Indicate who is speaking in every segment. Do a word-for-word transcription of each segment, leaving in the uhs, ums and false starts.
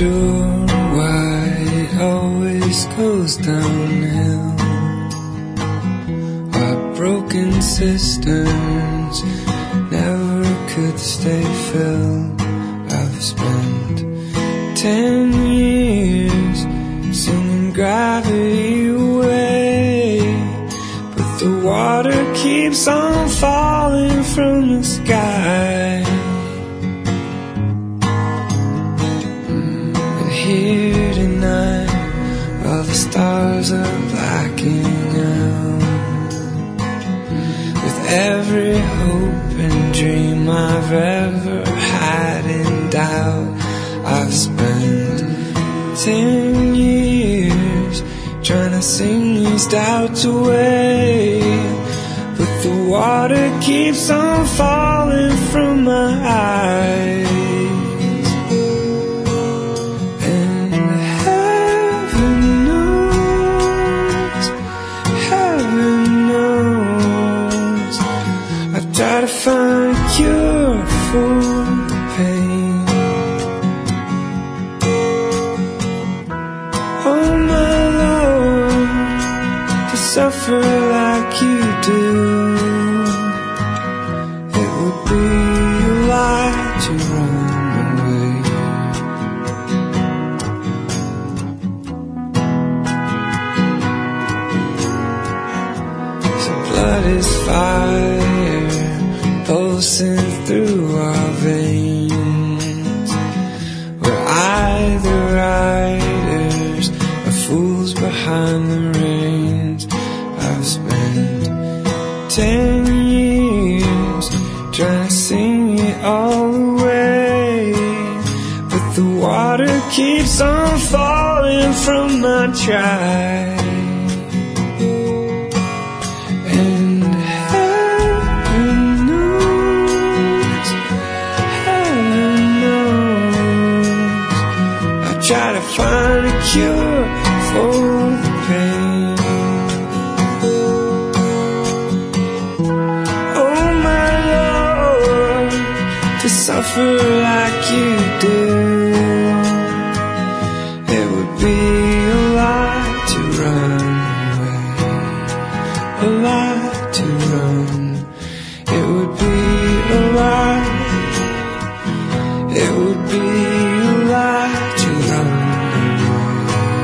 Speaker 1: sure why it always goes downhill. Why broken cisterns never could stay filled. I've spent ten years singing gravity away, but the water keeps on falling from the sky. But here tonight, all the stars are blacking out. With every hope and dream I've ever had in doubt, I've spent ten years trying to sing these doubts away, but the water keeps on falling from my eyes. And heaven knows, heaven knows, I try to find a cure for the pain. Oh my Lord, to suffer like you do, it would be a lie to run away. So blood is fire pulsing through our veins. We're either riders or fools behind the reins. I've spent ten years trying to sing it all away, but the water keeps on falling from my try. And heaven knows, heaven knows, I try to find a cure for the pain. Oh my Lord, to suffer like you do, it would be a lie to run away, a lie to run. It would be a lie, it would be a lie to run away.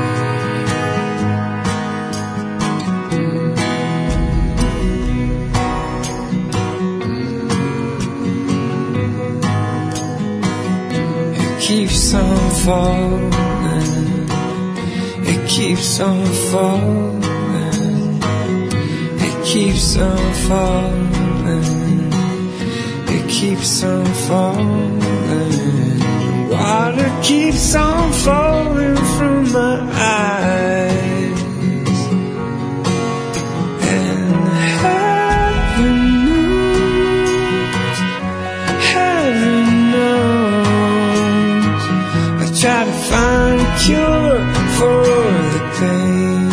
Speaker 1: It keeps on falling, it keeps on falling, it keeps on falling, it keeps on falling. Water keeps on falling from my eyes. And heaven knows, heaven knows, I try to find a cure for the pain.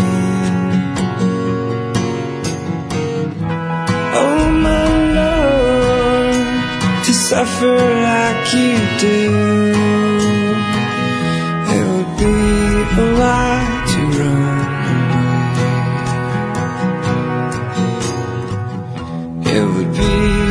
Speaker 1: Oh my Lord, to suffer like you do, it would be a lie to run away. It would be